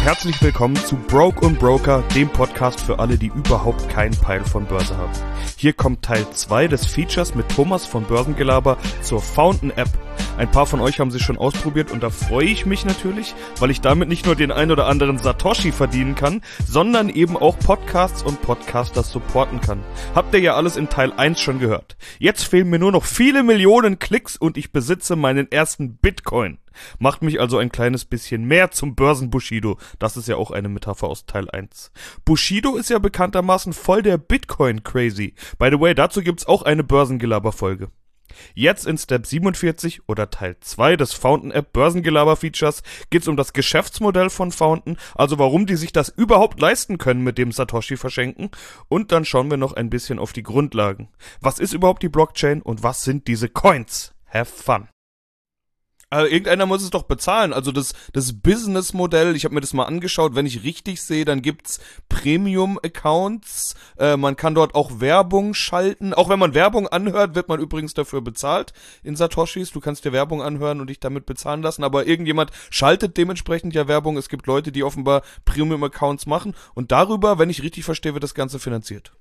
herzlich willkommen zu Broke und Broker, dem Podcast für alle, die überhaupt keinen Peil von Börse haben. Hier kommt Teil 2 des Features mit Thomas von Börsengelaber zur Fountain App. Ein paar von euch haben sie schon ausprobiert und da freue ich mich natürlich, weil ich damit nicht nur den ein oder anderen Satoshi verdienen kann, sondern eben auch Podcasts und Podcasters supporten kann. Habt ihr ja alles in Teil 1 schon gehört. Jetzt fehlen mir nur noch viele Millionen Klicks und ich besitze meinen ersten Bitcoin. Macht mich also ein kleines bisschen mehr zum Börsen-Bushido. Das ist ja auch eine Metapher aus Teil 1. Bushido ist ja bekanntermaßen voll der Bitcoin-Crazy. By the way, dazu gibt's auch eine Börsengelaber-Folge. Jetzt in Step 47 oder Teil 2 des Fountain App Börsengelaber-Features geht's um das Geschäftsmodell von Fountain, also warum die sich das überhaupt leisten können mit dem Satoshi verschenken. Und dann schauen wir noch ein bisschen auf die Grundlagen. Was ist überhaupt die Blockchain und was sind diese Coins? Have fun! Also irgendeiner muss es doch bezahlen, also das Business-Modell, ich habe mir das mal angeschaut, wenn ich richtig sehe, dann gibt's Premium-Accounts, man kann dort auch Werbung schalten, auch wenn man Werbung anhört, wird man übrigens dafür bezahlt in Satoshis, du kannst dir Werbung anhören und dich damit bezahlen lassen, aber irgendjemand schaltet dementsprechend ja Werbung, es gibt Leute, die offenbar Premium-Accounts machen und darüber, wenn ich richtig verstehe, wird das Ganze finanziert.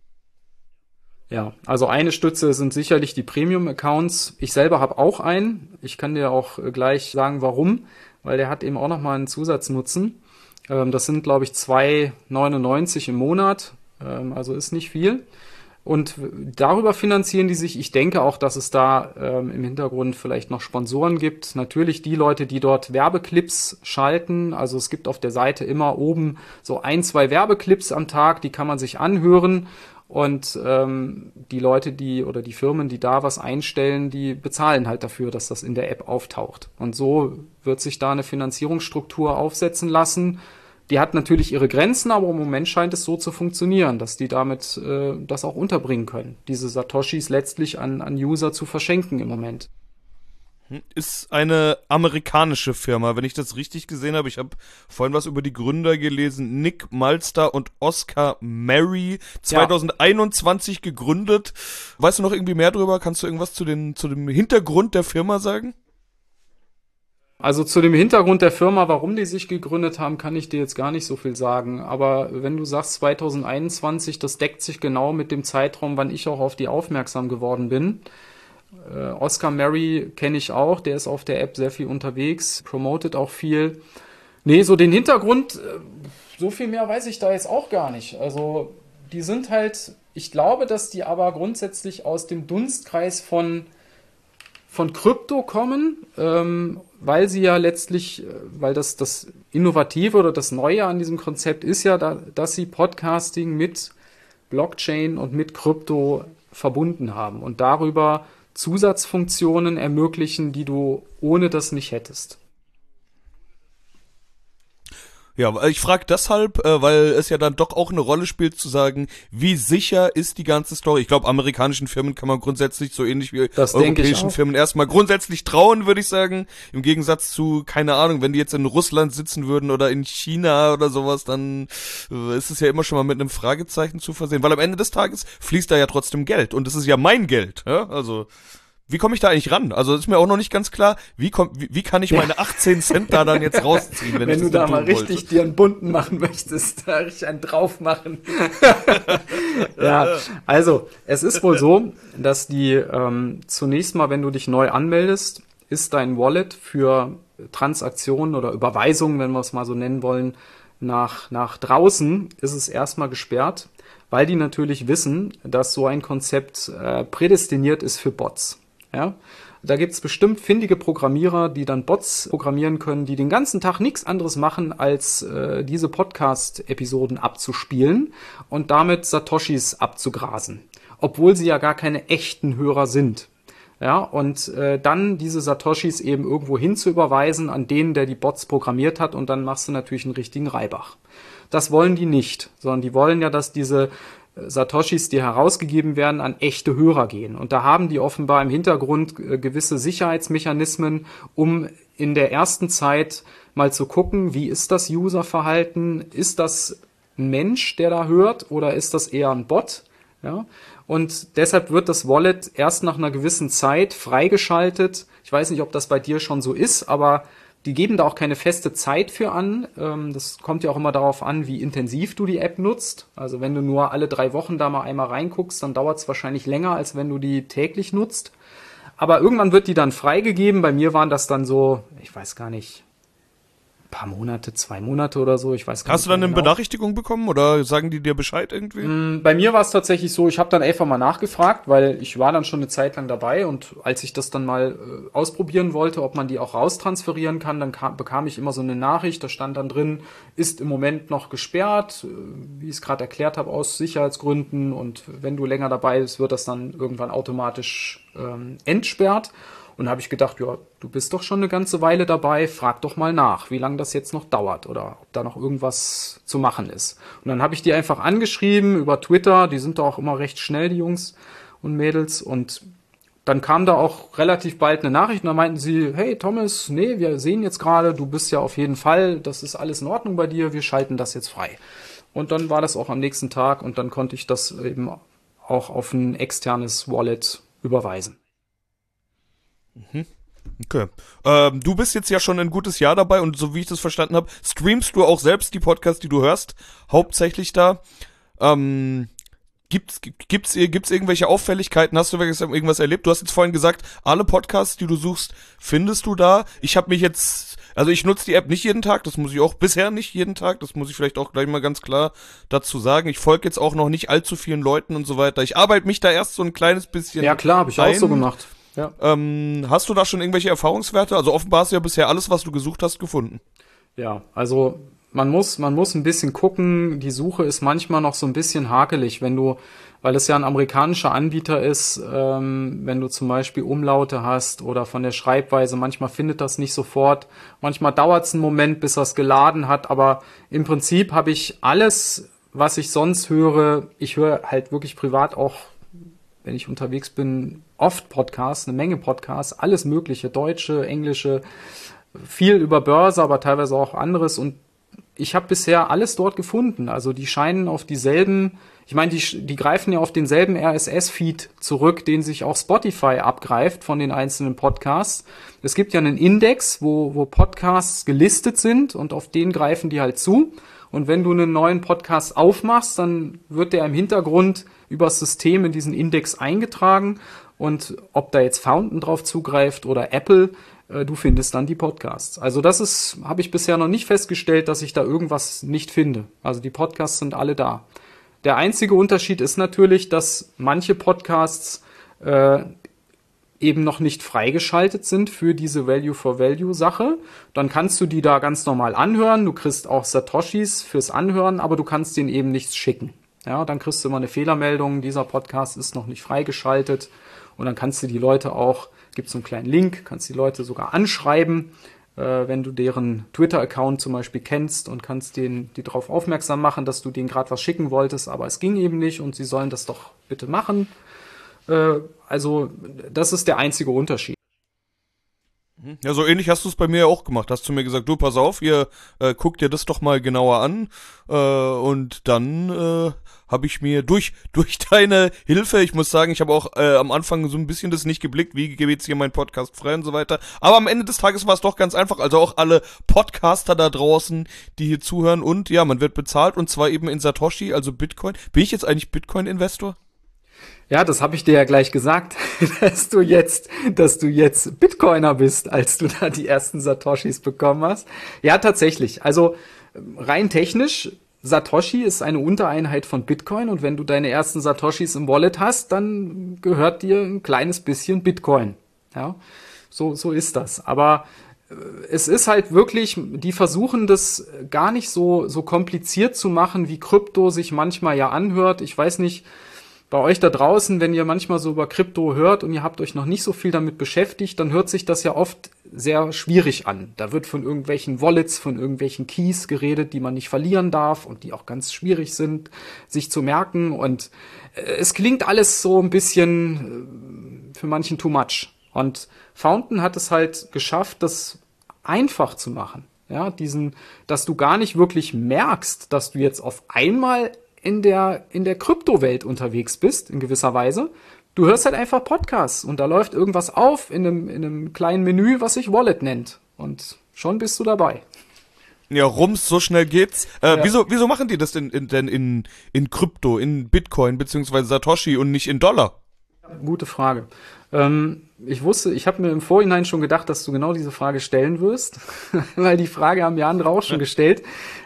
Ja, also eine Stütze sind sicherlich die Premium-Accounts. Ich selber habe auch einen. Ich kann dir auch gleich sagen, warum, weil der hat eben auch nochmal einen Zusatznutzen. Das sind, glaube ich, 2,99 im Monat, also ist nicht viel. Und darüber finanzieren die sich. Ich denke auch, dass es da im Hintergrund vielleicht noch Sponsoren gibt. Natürlich die Leute, die dort Werbeclips schalten. Also es gibt auf der Seite immer oben so 1-2 Werbeclips am Tag, die kann man sich anhören. Und die Leute, die oder die Firmen, die da was einstellen, die bezahlen halt dafür, dass das in der App auftaucht. Und so wird sich da eine Finanzierungsstruktur aufsetzen lassen. Die hat natürlich ihre Grenzen, aber im Moment scheint es so zu funktionieren, dass die damit das auch unterbringen können, diese Satoshis letztlich an User zu verschenken im Moment. Ist eine amerikanische Firma, wenn ich das richtig gesehen habe. Ich habe vorhin was über die Gründer gelesen. Nick Malster und Oscar Mary, 2021 gegründet. Weißt du noch irgendwie mehr drüber? Kannst du irgendwas zu dem Hintergrund der Firma sagen? Also zu dem Hintergrund der Firma, warum die sich gegründet haben, kann ich dir jetzt gar nicht so viel sagen. Aber wenn du sagst 2021, das deckt sich genau mit dem Zeitraum, wann ich auch auf die aufmerksam geworden bin. Oscar Mary kenne ich auch, der ist auf der App sehr viel unterwegs, promotet auch viel. Nee, so den Hintergrund, so viel mehr weiß ich da jetzt auch gar nicht. Also die sind halt, ich glaube, dass die aber grundsätzlich aus dem Dunstkreis von Krypto kommen, weil sie ja letztlich, weil das Innovative oder das Neue an diesem Konzept ist ja, dass sie Podcasting mit Blockchain und mit Krypto verbunden haben und darüber Zusatzfunktionen ermöglichen, die du ohne das nicht hättest. Ja, ich frage deshalb, weil es ja dann doch auch eine Rolle spielt zu sagen, wie sicher ist die ganze Story. Ich glaube, amerikanischen Firmen kann man grundsätzlich so ähnlich wie europäischen Firmen erstmal grundsätzlich trauen, würde ich sagen. Im Gegensatz zu, keine Ahnung, wenn die jetzt in Russland sitzen würden oder in China oder sowas, dann ist es ja immer schon mal mit einem Fragezeichen zu versehen. Weil am Ende des Tages fließt da ja trotzdem Geld und es ist ja mein Geld. Ja? Also wie komme ich da eigentlich ran? Also ist mir auch noch nicht ganz klar, wie kann ich meine 18 Cent da dann jetzt rausziehen, wenn du da mal richtig dir einen bunten machen möchtest, da richtig einen drauf machen. Ja, also es ist wohl so, dass die zunächst mal, wenn du dich neu anmeldest, ist dein Wallet für Transaktionen oder Überweisungen, wenn wir es mal so nennen wollen, nach draußen ist es erstmal gesperrt, weil die natürlich wissen, dass so ein Konzept prädestiniert ist für Bots. Ja, da gibt's bestimmt findige Programmierer, die dann Bots programmieren können, die den ganzen Tag nichts anderes machen, als diese Podcast-Episoden abzuspielen und damit Satoshis abzugrasen, obwohl sie ja gar keine echten Hörer sind. Ja, und dann diese Satoshis eben irgendwo hin zu überweisen an den, der die Bots programmiert hat, und dann machst du natürlich einen richtigen Reibach. Das wollen die nicht, sondern die wollen ja, dass diese Satoshis, die herausgegeben werden, an echte Hörer gehen. Und da haben die offenbar im Hintergrund gewisse Sicherheitsmechanismen, um in der ersten Zeit mal zu gucken, wie ist das Userverhalten? Ist das ein Mensch, der da hört, oder ist das eher ein Bot? Ja? Und deshalb wird das Wallet erst nach einer gewissen Zeit freigeschaltet. Ich weiß nicht, ob das bei dir schon so ist, aber Die geben da auch keine feste Zeit für an. Das kommt ja auch immer darauf an, wie intensiv du die App nutzt. Also wenn du nur alle 3 Wochen da mal einmal reinguckst, dann dauert es wahrscheinlich länger, als wenn du die täglich nutzt. Aber irgendwann wird die dann freigegeben. Bei mir waren das dann so, ich weiß gar nicht, ein paar Monate, 2 Monate oder so. Ich weiß gar nicht. Hast du dann eine Benachrichtigung bekommen oder sagen die dir Bescheid irgendwie? Bei mir war es tatsächlich so, ich habe dann einfach mal nachgefragt, weil ich war dann schon eine Zeit lang dabei und als ich das dann mal ausprobieren wollte, ob man die auch raustransferieren kann, dann bekam ich immer so eine Nachricht, da stand dann drin, ist im Moment noch gesperrt, wie ich es gerade erklärt habe, aus Sicherheitsgründen, und wenn du länger dabei bist, wird das dann irgendwann automatisch entsperrt. Und da habe ich gedacht, ja, du bist doch schon eine ganze Weile dabei, frag doch mal nach, wie lange das jetzt noch dauert oder ob da noch irgendwas zu machen ist. Und dann habe ich die einfach angeschrieben über Twitter, die sind da auch immer recht schnell, die Jungs und Mädels, und dann kam da auch relativ bald eine Nachricht und da meinten sie, hey Thomas, nee, wir sehen jetzt gerade, du bist ja auf jeden Fall, das ist alles in Ordnung bei dir, wir schalten das jetzt frei. Und dann war das auch am nächsten Tag und dann konnte ich das eben auch auf ein externes Wallet überweisen. Okay. Du bist jetzt ja schon ein gutes Jahr dabei und so wie ich das verstanden habe, streamst du auch selbst die Podcasts, die du hörst, hauptsächlich da. Gibt's irgendwelche Auffälligkeiten? Hast du irgendwas erlebt? Du hast jetzt vorhin gesagt, alle Podcasts, die du suchst, findest du da. Ich nutze die App nicht jeden Tag, das muss ich auch bisher nicht jeden Tag, das muss ich vielleicht auch gleich mal ganz klar dazu sagen. Ich folge jetzt auch noch nicht allzu vielen Leuten und so weiter. Ich arbeite mich da erst so ein kleines bisschen. Ja klar, habe ich auch so gemacht. Ja. Hast du da schon irgendwelche Erfahrungswerte? Also offenbar hast du ja bisher alles, was du gesucht hast, gefunden. Ja, also man muss ein bisschen gucken. Die Suche ist manchmal noch so ein bisschen hakelig, weil es ja ein amerikanischer Anbieter ist, wenn du zum Beispiel Umlaute hast oder von der Schreibweise, manchmal findet das nicht sofort. Manchmal dauert es einen Moment, bis das geladen hat, aber im Prinzip habe ich alles, was ich sonst höre, ich höre halt wirklich privat auch, wenn ich unterwegs bin, oft Podcasts, eine Menge Podcasts, alles mögliche, deutsche, englische, viel über Börse, aber teilweise auch anderes, und ich habe bisher alles dort gefunden. Also die scheinen auf dieselben, ich meine, die greifen ja auf denselben RSS-Feed zurück, den sich auch Spotify abgreift von den einzelnen Podcasts. Es gibt ja einen Index, wo Podcasts gelistet sind und auf den greifen die halt zu. Und wenn du einen neuen Podcast aufmachst, dann wird der im Hintergrund über das System in diesen Index eingetragen, und ob da jetzt Fountain drauf zugreift oder Apple, du findest dann die Podcasts. Also das habe ich bisher noch nicht festgestellt, dass ich da irgendwas nicht finde. Also die Podcasts sind alle da. Der einzige Unterschied ist natürlich, dass manche Podcasts eben noch nicht freigeschaltet sind für diese Value-for-Value-Sache. Dann kannst du die da ganz normal anhören. Du kriegst auch Satoshis fürs Anhören, aber du kannst denen eben nichts schicken. Ja, dann kriegst du immer eine Fehlermeldung, dieser Podcast ist noch nicht freigeschaltet. Und dann kannst du die Leute auch, gibt es so einen kleinen Link, kannst die Leute sogar anschreiben, wenn du deren Twitter-Account zum Beispiel kennst, und kannst die darauf aufmerksam machen, dass du denen gerade was schicken wolltest, aber es ging eben nicht und sie sollen das doch bitte machen. Also das ist der einzige Unterschied. Ja, so ähnlich hast du es bei mir auch gemacht. Hast du mir gesagt, du, pass auf, guck dir das doch mal genauer an. Und dann habe ich mir durch deine Hilfe, ich muss sagen, ich habe auch am Anfang so ein bisschen das nicht geblickt, wie gebe jetzt hier meinen Podcast frei und so weiter. Aber am Ende des Tages war es doch ganz einfach. Also auch alle Podcaster da draußen, die hier zuhören, und ja, man wird bezahlt, und zwar eben in Satoshi, also Bitcoin. Bin ich jetzt eigentlich Bitcoin-Investor? Ja, das habe ich dir ja gleich gesagt, dass du jetzt Bitcoiner bist, als du da die ersten Satoshis bekommen hast. Ja, tatsächlich. Also rein technisch, Satoshi ist eine Untereinheit von Bitcoin, und wenn du deine ersten Satoshis im Wallet hast, dann gehört dir ein kleines bisschen Bitcoin. Ja, so ist das. Aber es ist halt wirklich, die versuchen das gar nicht so kompliziert zu machen, wie Krypto sich manchmal ja anhört. Ich weiß nicht, bei euch da draußen, wenn ihr manchmal so über Krypto hört und ihr habt euch noch nicht so viel damit beschäftigt, dann hört sich das ja oft sehr schwierig an. Da wird von irgendwelchen Wallets, von irgendwelchen Keys geredet, die man nicht verlieren darf und die auch ganz schwierig sind, sich zu merken. Und es klingt alles so ein bisschen für manchen too much. Und Fountain hat es halt geschafft, das einfach zu machen. Ja, dass du gar nicht wirklich merkst, dass du jetzt auf einmal in der Kryptowelt unterwegs bist, in gewisser Weise. Du hörst halt einfach Podcasts und da läuft irgendwas auf in einem kleinen Menü, was sich Wallet nennt. Und schon bist du dabei. Ja, rums, so schnell geht's. Wieso machen die das denn in Krypto, in Bitcoin beziehungsweise Satoshi und nicht in Dollar? Gute Frage. Ich habe mir im Vorhinein schon gedacht, dass du genau diese Frage stellen wirst, weil die Frage haben ja andere auch schon gestellt.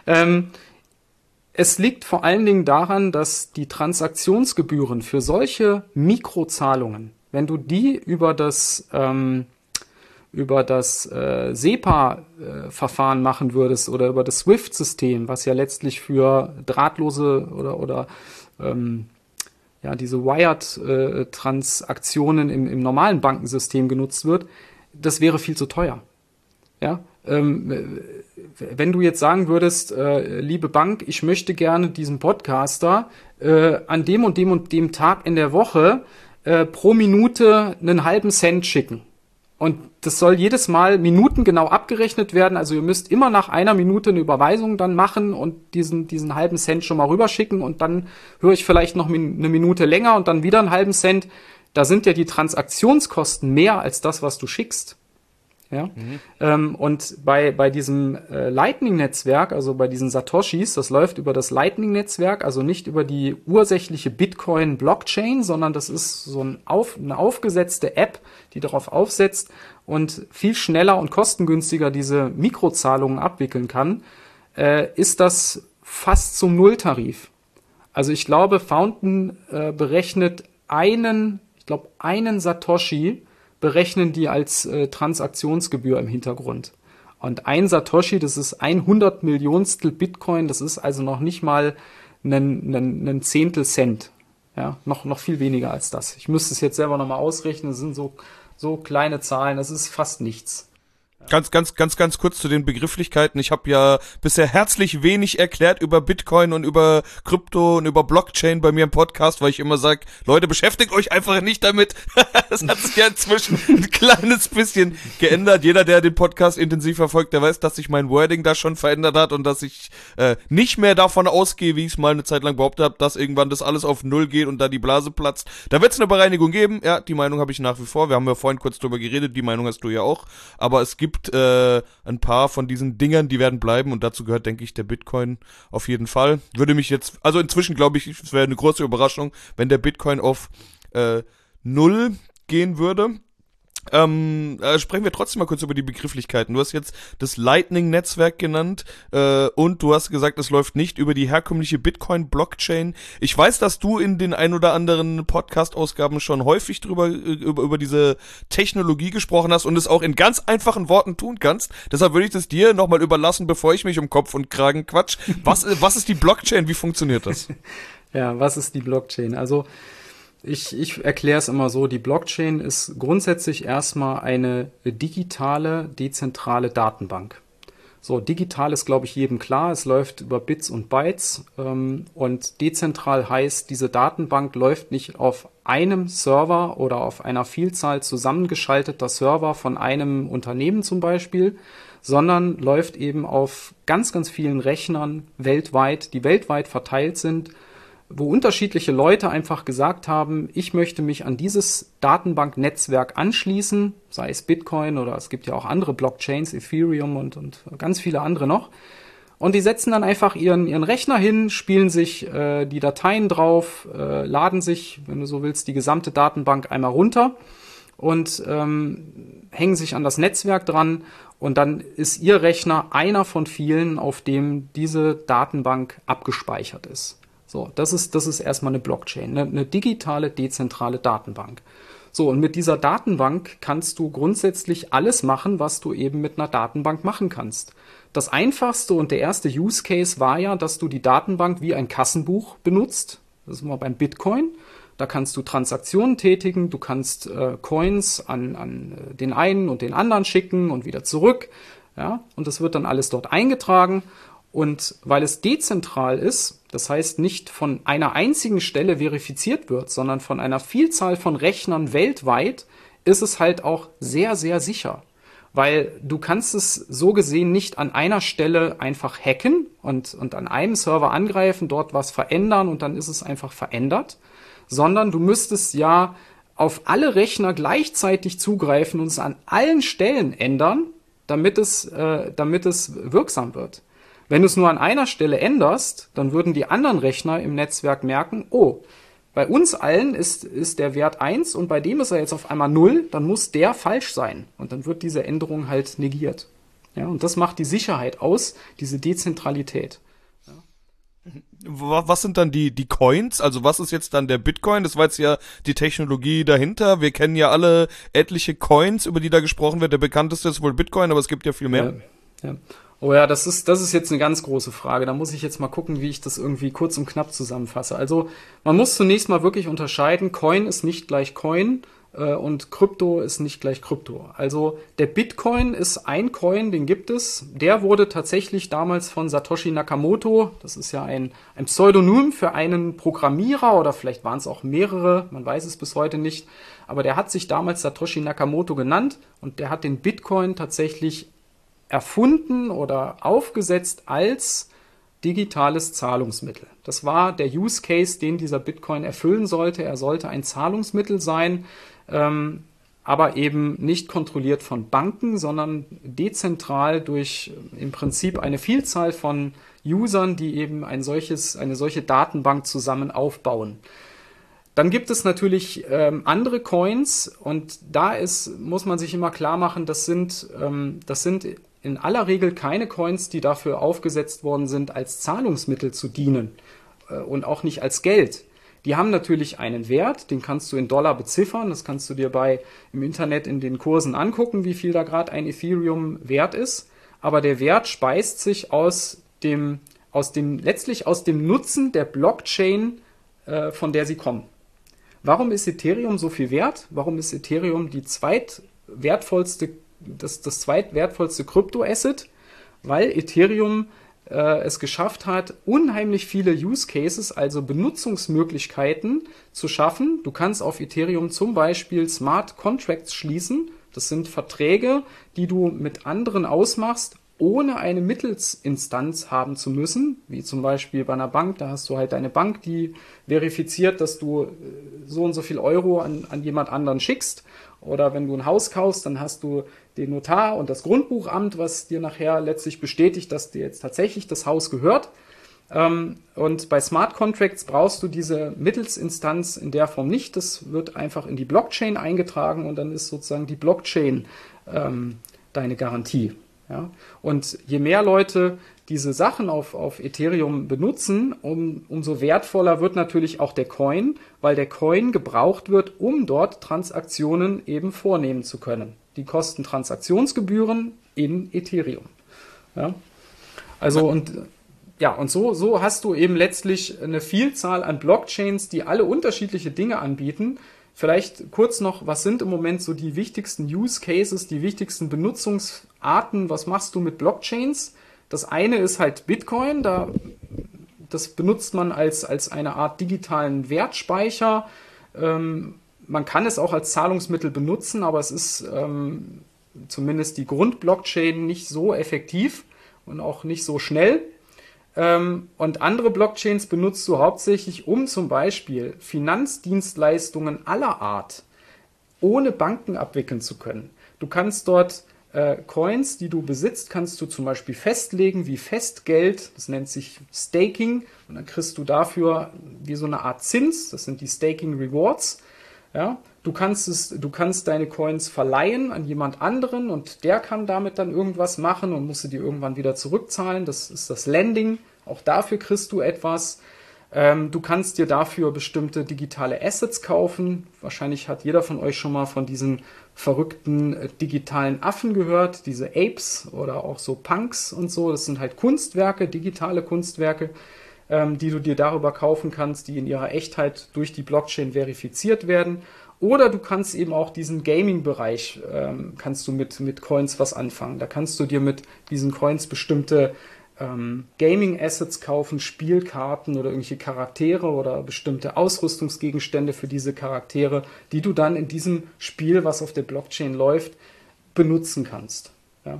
Es liegt vor allen Dingen daran, dass die Transaktionsgebühren für solche Mikrozahlungen, wenn du die über das SEPA-Verfahren machen würdest oder über das SWIFT-System, was ja letztlich für drahtlose oder diese Wired-Transaktionen im normalen Bankensystem genutzt wird, das wäre viel zu teuer. Ja, wenn du jetzt sagen würdest, liebe Bank, ich möchte gerne diesen Podcaster an dem und dem und dem Tag in der Woche pro Minute einen halben Cent schicken. Und das soll jedes Mal minutengenau abgerechnet werden. Also ihr müsst immer nach einer Minute eine Überweisung dann machen und diesen halben Cent schon mal rüberschicken und dann höre ich vielleicht noch eine Minute länger und dann wieder einen halben Cent. Da sind ja die Transaktionskosten mehr als das, was du schickst. Ja? Und bei diesem Lightning-Netzwerk, also bei diesen Satoshis, das läuft über das Lightning-Netzwerk, also nicht über die ursächliche Bitcoin-Blockchain, sondern das ist so eine aufgesetzte App, die darauf aufsetzt und viel schneller und kostengünstiger diese Mikrozahlungen abwickeln kann, ist das fast zum Nulltarif. Also ich glaube, Fountain berechnet einen Satoshi, berechnen die als Transaktionsgebühr im Hintergrund. Und ein Satoshi, das ist 100 Millionstel Bitcoin, das ist also noch nicht mal ein Zehntel Cent. Ja, noch viel weniger als das. Ich müsste es jetzt selber nochmal ausrechnen, das sind so kleine Zahlen, das ist fast nichts. Ganz kurz zu den Begrifflichkeiten. Ich habe ja bisher herzlich wenig erklärt über Bitcoin und über Krypto und über Blockchain bei mir im Podcast, weil ich immer sage, Leute, beschäftigt euch einfach nicht damit. Das hat sich ja inzwischen ein kleines bisschen geändert. Jeder, der den Podcast intensiv verfolgt, der weiß, dass sich mein Wording da schon verändert hat und dass ich nicht mehr davon ausgehe, wie ich es mal eine Zeit lang behauptet habe, dass irgendwann das alles auf Null geht und da die Blase platzt. Da wird es eine Bereinigung geben. Ja, die Meinung habe ich nach wie vor. Wir haben ja vorhin kurz drüber geredet, die Meinung hast du ja auch. Aber es gibt ein paar von diesen Dingern, die werden bleiben und dazu gehört, denke ich, der Bitcoin auf jeden Fall. Würde mich jetzt, also inzwischen glaube ich, es wäre eine große Überraschung, wenn der Bitcoin auf 0 gehen würde. Sprechen wir trotzdem mal kurz über die Begrifflichkeiten. Du hast jetzt das Lightning-Netzwerk genannt und du hast gesagt, es läuft nicht über die herkömmliche Bitcoin-Blockchain. Ich weiß, dass du in den ein oder anderen Podcast-Ausgaben schon häufig über diese Technologie gesprochen hast und es auch in ganz einfachen Worten tun kannst. Deshalb würde ich das dir nochmal überlassen, bevor ich mich um Kopf und Kragen quatsch. Was ist die Blockchain? Wie funktioniert das? Ja, was ist die Blockchain? Also ich erkläre es immer so, die Blockchain ist grundsätzlich erstmal eine digitale, dezentrale Datenbank. So, digital ist, glaube ich, jedem klar, es läuft über Bits und Bytes und dezentral heißt, diese Datenbank läuft nicht auf einem Server oder auf einer Vielzahl zusammengeschalteter Server von einem Unternehmen zum Beispiel, sondern läuft eben auf ganz, ganz vielen Rechnern weltweit, die weltweit verteilt sind, wo unterschiedliche Leute einfach gesagt haben, ich möchte mich an dieses Datenbanknetzwerk anschließen, sei es Bitcoin oder es gibt ja auch andere Blockchains, Ethereum und ganz viele andere noch. Und die setzen dann einfach ihren Rechner hin, spielen sich die Dateien drauf, laden sich, wenn du so willst, die gesamte Datenbank einmal runter und hängen sich an das Netzwerk dran. Und dann ist ihr Rechner einer von vielen, auf dem diese Datenbank abgespeichert ist. So, das ist erstmal eine Blockchain, eine digitale, dezentrale Datenbank. So, und mit dieser Datenbank kannst du grundsätzlich alles machen, was du eben mit einer Datenbank machen kannst. Das einfachste und der erste Use Case war ja, dass du die Datenbank wie ein Kassenbuch benutzt. Das ist mal beim Bitcoin. Da kannst du Transaktionen tätigen, du kannst Coins an den einen und den anderen schicken und wieder zurück. Ja, und das wird dann alles dort eingetragen. Und weil es dezentral ist, das heißt nicht von einer einzigen Stelle verifiziert wird, sondern von einer Vielzahl von Rechnern weltweit, ist es halt auch sehr, sehr sicher. Weil du kannst es so gesehen nicht an einer Stelle einfach hacken und an einem Server angreifen, dort was verändern und dann ist es einfach verändert, sondern du müsstest ja auf alle Rechner gleichzeitig zugreifen und es an allen Stellen ändern, damit es wirksam wird. Wenn du es nur an einer Stelle änderst, dann würden die anderen Rechner im Netzwerk merken, oh, bei uns allen ist der Wert 1 und bei dem ist er jetzt auf einmal 0, dann muss der falsch sein. Und dann wird diese Änderung halt negiert. Ja, und das macht die Sicherheit aus, diese Dezentralität. Was sind dann die Coins? Also was ist jetzt dann der Bitcoin? Das war jetzt ja die Technologie dahinter. Wir kennen ja alle etliche Coins, über die da gesprochen wird. Der bekannteste ist wohl Bitcoin, aber es gibt ja viel mehr. Ja. Oh ja, das ist jetzt eine ganz große Frage. Da muss ich jetzt mal gucken, wie ich das irgendwie kurz und knapp zusammenfasse. Also man muss zunächst mal wirklich unterscheiden, Coin ist nicht gleich Coin und Krypto ist nicht gleich Krypto. Also der Bitcoin ist ein Coin, den gibt es. Der wurde tatsächlich damals von Satoshi Nakamoto, das ist ja ein Pseudonym für einen Programmierer oder vielleicht waren es auch mehrere, man weiß es bis heute nicht. Aber der hat sich damals Satoshi Nakamoto genannt und der hat den Bitcoin tatsächlich erfunden oder aufgesetzt als digitales Zahlungsmittel. Das war der Use Case, den dieser Bitcoin erfüllen sollte. Er sollte ein Zahlungsmittel sein, aber eben nicht kontrolliert von Banken, sondern dezentral durch im Prinzip eine Vielzahl von Usern, die eben eine solche Datenbank zusammen aufbauen. Dann gibt es natürlich andere Coins und muss man sich immer klar machen, das sind in aller Regel keine Coins, die dafür aufgesetzt worden sind, als Zahlungsmittel zu dienen und auch nicht als Geld. Die haben natürlich einen Wert, den kannst du in Dollar beziffern, das kannst du dir im Internet in den Kursen angucken, wie viel da gerade ein Ethereum wert ist, aber der Wert speist sich letztlich aus dem Nutzen der Blockchain, von der sie kommen. Warum ist Ethereum so viel wert? Warum ist Ethereum das zweitwertvollste Kryptoasset? Weil Ethereum es geschafft hat, unheimlich viele Use Cases, also Benutzungsmöglichkeiten zu schaffen. Du kannst auf Ethereum zum Beispiel Smart Contracts schließen. Das sind Verträge, die du mit anderen ausmachst, ohne eine Mittelsinstanz haben zu müssen, wie zum Beispiel bei einer Bank. Da hast du halt eine Bank, die verifiziert, dass du so und so viel Euro an jemand anderen schickst. Oder wenn du ein Haus kaufst, dann hast du den Notar und das Grundbuchamt, was dir nachher letztlich bestätigt, dass dir jetzt tatsächlich das Haus gehört. Und bei Smart Contracts brauchst du diese Mittelsinstanz in der Form nicht. Das wird einfach in die Blockchain eingetragen und dann ist sozusagen die Blockchain deine Garantie. Ja? Und je mehr Leute diese Sachen auf Ethereum benutzen, umso wertvoller wird natürlich auch der Coin, weil der Coin gebraucht wird, um dort Transaktionen eben vornehmen zu können. Die kosten Transaktionsgebühren in Ethereum. Ja? Also und so hast du eben letztlich eine Vielzahl an Blockchains, die alle unterschiedliche Dinge anbieten. Vielleicht kurz noch, was sind im Moment so die wichtigsten Use Cases, die wichtigsten Benutzungsarten? Was machst du mit Blockchains? Das eine ist halt Bitcoin, das benutzt man als eine Art digitalen Wertspeicher. Man kann es auch als Zahlungsmittel benutzen, aber es ist zumindest die Grundblockchain nicht so effektiv und auch nicht so schnell. Und andere Blockchains benutzt du hauptsächlich, um zum Beispiel Finanzdienstleistungen aller Art ohne Banken abwickeln zu können. Du kannst dort Coins, die du besitzt, kannst du zum Beispiel festlegen wie Festgeld. Das nennt sich Staking. Und dann kriegst du dafür wie so eine Art Zins. Das sind die Staking Rewards. Ja, du kannst deine Coins verleihen an jemand anderen und der kann damit dann irgendwas machen und musst du die irgendwann wieder zurückzahlen. Das ist das Lending. Auch dafür kriegst du etwas. Du kannst dir dafür bestimmte digitale Assets kaufen. Wahrscheinlich hat jeder von euch schon mal von diesen verrückten digitalen Affen gehört, diese Apes oder auch so Punks und so. Das sind halt Kunstwerke, digitale Kunstwerke, die du dir darüber kaufen kannst, die in ihrer Echtheit durch die Blockchain verifiziert werden. Oder du kannst eben auch diesen Gaming-Bereich, kannst du mit Coins was anfangen. Da kannst du dir mit diesen Coins bestimmte Gaming-Assets kaufen, Spielkarten oder irgendwelche Charaktere oder bestimmte Ausrüstungsgegenstände für diese Charaktere, die du dann in diesem Spiel, was auf der Blockchain läuft, benutzen kannst. Ja.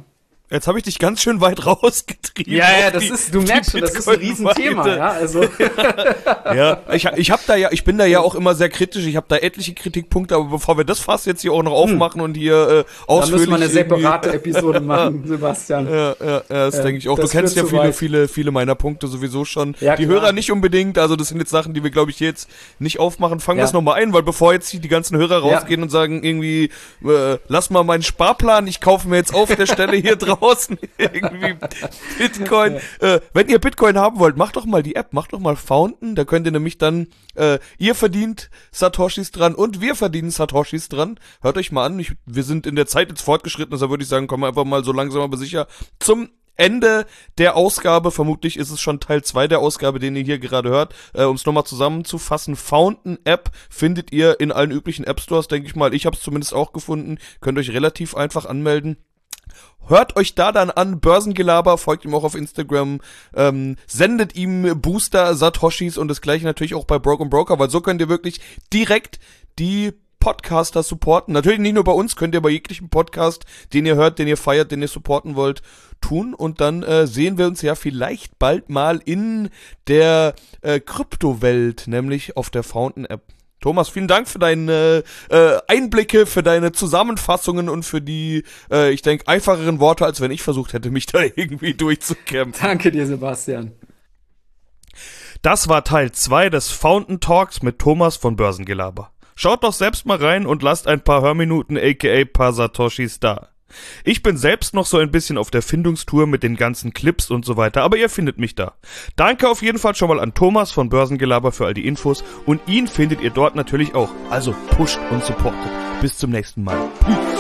Jetzt habe ich dich ganz schön weit rausgetrieben. Ja, du merkst schon, das ist ein Riesenthema, ja, also. Ja, ich bin da ja auch immer sehr kritisch, ich habe da etliche Kritikpunkte, aber bevor wir das Fass jetzt hier auch noch aufmachen und hier ausführlich. Da müssen wir eine separate Episode machen, Sebastian. Ja, das denke ich auch. Du kennst ja viele meiner Punkte sowieso schon. Ja, die Hörer nicht unbedingt, also das sind jetzt Sachen, die wir, glaube ich, jetzt nicht aufmachen. Fangen wir es nochmal ein, weil bevor jetzt die ganzen Hörer rausgehen und sagen irgendwie, lass mal meinen Sparplan, ich kaufe mir jetzt auf der Stelle hier draußen irgendwie Bitcoin. Wenn ihr Bitcoin haben wollt, macht doch mal die App, macht doch mal Fountain, da könnt ihr nämlich dann, ihr verdient Satoshis dran und wir verdienen Satoshis dran. Hört euch mal an, wir sind in der Zeit jetzt fortgeschritten, deshalb würde ich sagen, kommen wir einfach mal so langsam aber sicher zum Ende der Ausgabe. Vermutlich ist es schon Teil 2 der Ausgabe, den ihr hier gerade hört. Um es nochmal zusammenzufassen, Fountain App findet ihr in allen üblichen App Stores, denke ich mal. Ich habe es zumindest auch gefunden. Könnt euch relativ einfach anmelden. Hört euch da dann an, Börsengelaber, folgt ihm auch auf Instagram, sendet ihm Booster, Satoshis und das gleiche natürlich auch bei Broke & Broker, weil so könnt ihr wirklich direkt die Podcaster supporten. Natürlich nicht nur bei uns, könnt ihr bei jeglichem Podcast, den ihr hört, den ihr feiert, den ihr supporten wollt, tun. Und dann sehen wir uns ja vielleicht bald mal in der Kryptowelt, nämlich auf der Fountain-App. Thomas, vielen Dank für deine Einblicke, für deine Zusammenfassungen und für die, ich denke, einfacheren Worte, als wenn ich versucht hätte, mich da irgendwie durchzukämpfen. Danke dir, Sebastian. Das war Teil 2 des Fountain Talks mit Thomas von Börsengelaber. Schaut doch selbst mal rein und lasst ein paar Hörminuten aka paar Satoshis da. Ich bin selbst noch so ein bisschen auf der Findungstour mit den ganzen Clips und so weiter, aber ihr findet mich da. Danke auf jeden Fall schon mal an Thomas von Börsengelaber für all die Infos und ihn findet ihr dort natürlich auch. Also pusht und supportet. Bis zum nächsten Mal. Peace.